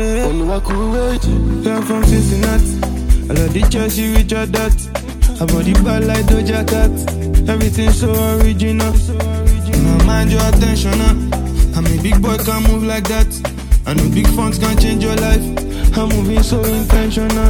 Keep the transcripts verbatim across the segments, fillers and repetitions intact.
yeah. Only I could wait. Girl from Cincinnati, I love the Chelsea with your dot. Her body bad like Doja Cat. Everything so original. My mind your attention, huh? I'm a big boy, can't move like that. I know big funds can change your life. I'm moving so intentional.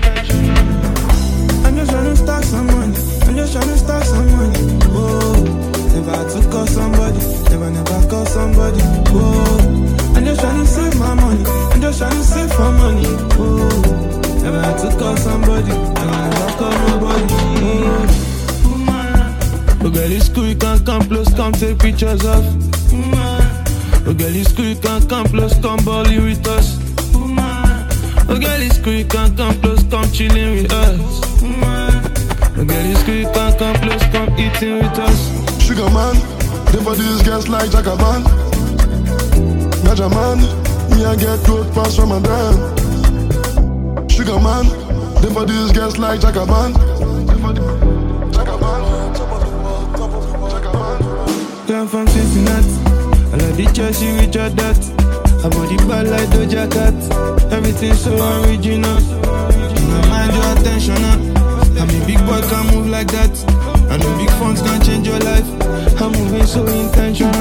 I'm just trying to stack some money. I'm just trying to stack some money. Oh. Never had to call somebody, never, never call somebody. Whoa, I'm just trying to save my money, I'm just trying to save for money. Whoa, never had to call somebody, never, never call nobody. Whoa, oh girl, it's cool, you can come close, come take pictures of. Oh girl, it's cool, you can come close, come balling with us. Oh girl, it's cool, you can come close, come chilling with us. Oh girl, it's cool, you can come close, come eating with us. Sugar man, they for these girls like Jackaman. Gaja man, me I get good pass from my damn. Sugar man, they for these girls like Jackaman. Jackaman, top of the world, top of the world, Jackaman. Girl from Cincinnati, I love the Chelsea with your dot. Her body bad like Doja Cat. Everything so original. My mind your attention, huh? I'm a big boy, can't move like that. I know big funds can change your life. I'm moving so intentional.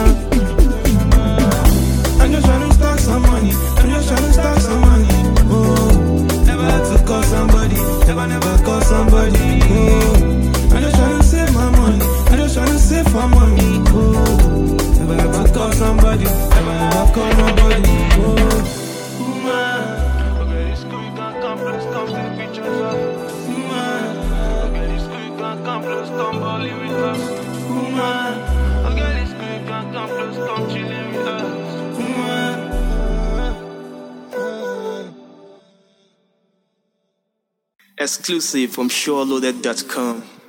I'm just trying to stack some money. I'm just trying to stack some money. Oh, never had to call somebody. Never, never call somebody. Oh, I'm just trying to save my money. I'm just trying to save for money. Oh, never had to call somebody. Never, never call nobody. Oh, man. Okay, it's cool, you can come, let's come take pictures of. Come close, come balling with us. Woman, oh girl, it's good, come close, come chilling with us. Woman. Exclusive from SureLoaded dot com.